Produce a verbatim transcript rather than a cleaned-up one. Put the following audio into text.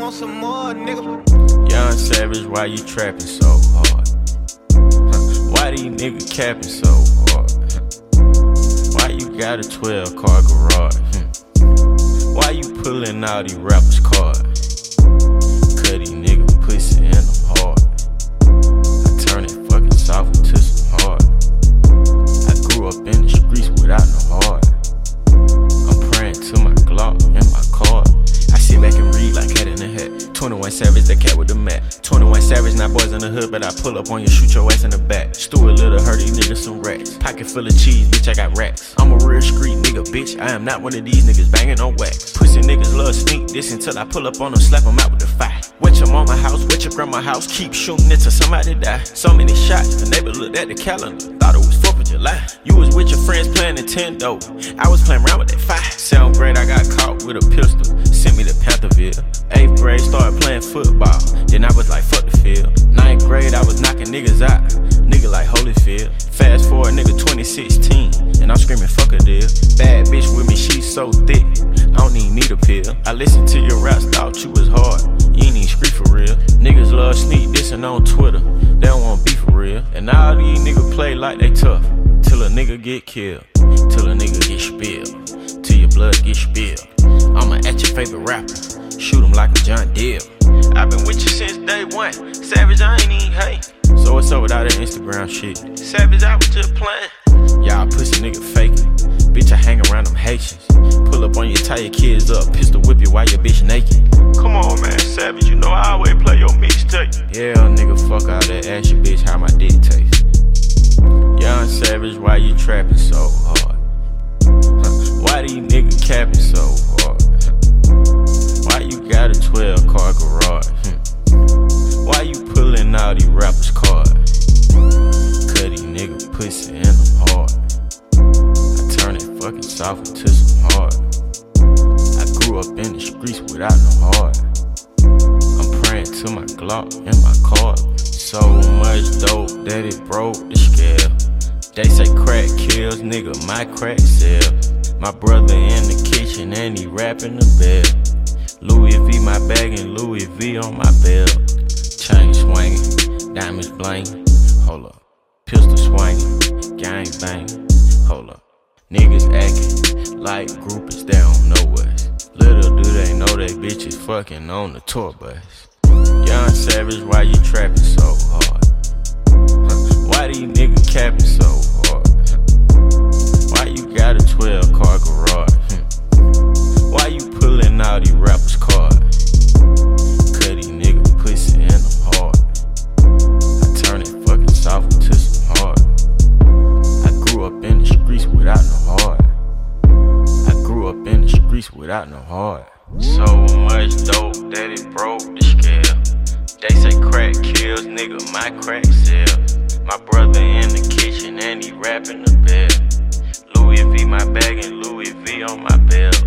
want some more, nigga. Young Savage, why you trapping so hard? Huh. Why these niggas capping so hard? Huh. Why you got a twelve car garage? Hmm. Why you pulling all these rappers' cards? Cut these niggas pussy in them hard. I turn it fucking soft into some hard. I grew up in the streets without no heart. I'm praying to my Glock and my card. I sit back and read like Cat in the Hat. twenty-one Savage, the cat with the mat. twenty-one Savage, not boys in the hood, but I pull up on you, shoot your ass in the back. Stuart Little, hurt these niggas some racks. Pocket full of cheese, bitch, I got racks. I'm a real street nigga, bitch. I am not one of these niggas banging on wax. Pussy niggas love sneak this until I pull up on them, slap them out with the fire. Wet your mama house, wet your grandma house, keep shooting until somebody die. So many shots, the neighbor looked at the calendar, thought it was fourth of July. You was with your friends playing Nintendo, I was playing around with that fire. Seventh grade, I got caught with a pistol, sent me to Pantherville. Eighth grade, started playing football, then I was like, fuck the field. Ninth grade, I was knocking niggas out, nigga like Holyfield. Fast forward, nigga twenty sixteen, and I'm screaming, fuck a deal. Bad bitch with me, she so thick, I don't even need a pill. I listened to your raps, thought you was hard, you ain't even street for real. Niggas love sneak dissing on Twitter, they don't wanna be for real. And all these niggas play like they tough, till a nigga get killed, till a nigga get spilled, till your blood get spilled. I'ma at your favorite rapper, shoot him like a John Deere. I've been with you since day one, Savage, I ain't even hate. So what's up with all that Instagram shit? Savage, I was just playing. Y'all pussy nigga faking. Bitch, I hang around them Haitians. Pull up on you, tie your kids up, pistol whip you while your bitch naked. Come on, man, Savage, you know I always play your mixtape. Yeah, nigga, fuck all that, ask your bitch how my dick taste. Young Savage, why you trapping so hard? Huh. Why these niggas capping so hard? Huh. Why you got a twelve car garage? Hmm. Why you pulling all these rappers' cards? Cut these niggas pussy in them hard. I turn it fucking soft into some hard. I grew up in the streets without no heart. I'm praying to my Glock and my card. So much dope that it broke the scale. They say crack kills, nigga, my crack sell. My brother in the kitchen and he rapping the bell. Louis V my bag and Louis V on my belt. Chain swinging, diamonds bling. Hold up, pistol swinging, gang banging. Hold up, niggas acting like groupies, they don't know us. Little do they know they bitches fucking on the tour bus. Young Savage, why you trapping so hard? Huh. Why these niggas capping so hard? Huh. Why you got a twelve car garage? Hmm. Why you pulling all these rappers' cards? Cut these niggas pussy in them hard. I turn it fucking soft into some hard. I grew up in the streets without no heart. I grew up in the streets without no heart. So much dope that it broke the scale. They say crack kills, nigga, my crack sell. My brother in the kitchen and he rapping the bell. Louis V my bag and Louis V on my belt.